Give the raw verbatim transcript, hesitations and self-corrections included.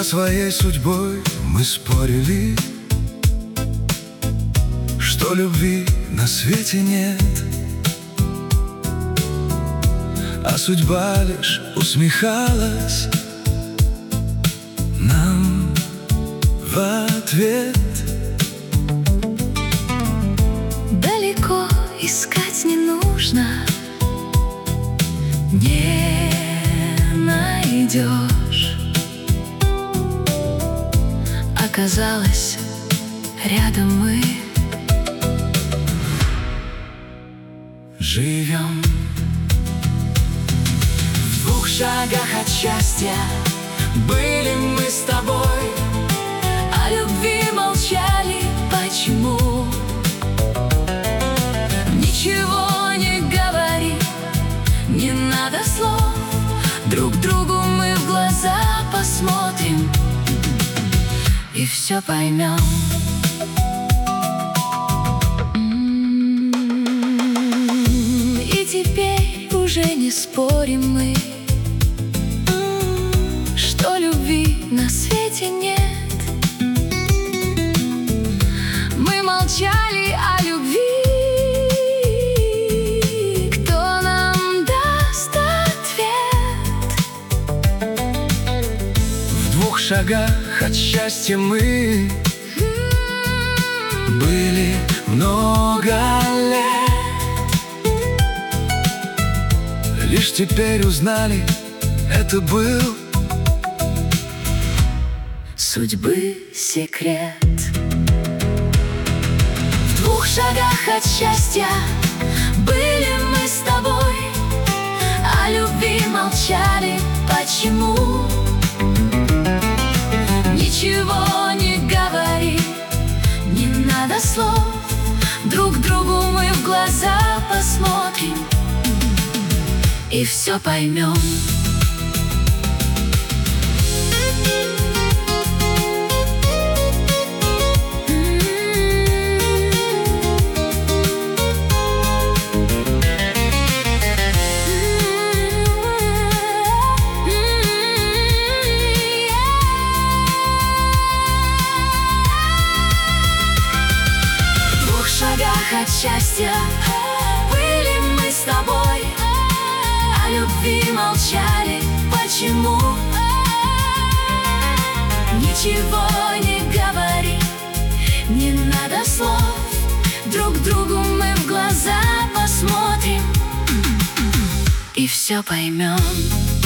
своей судьбой мы спорили, что любви на свете нет, а судьба лишь усмехалась нам в ответ. Далеко искать не нужно, не найдешь. Оказалось, рядом мы живем. В двух шагах от счастья были мы с тобой, о любви молчали. Почему? Ничего не говори, не надо слов. Друг другу мы в глаза посмотрим и все поймем. И теперь уже не спорим мы, что любви на свете нет. Мы молчали о любви, кто нам даст ответ? В двух шагах от счастья мы были много лет. Лишь теперь узнали, это был судьбы секрет. В двух шагах от счастья были мы с тобой, о любви молчали. Почему? Ничего не говори, не надо слов. Друг другу мы в глаза посмотрим и все поймем. От счастья были мы с тобой, о любви молчали. Почему? Ничего не говори, не надо слов. Друг другу мы в глаза посмотрим и все поймем.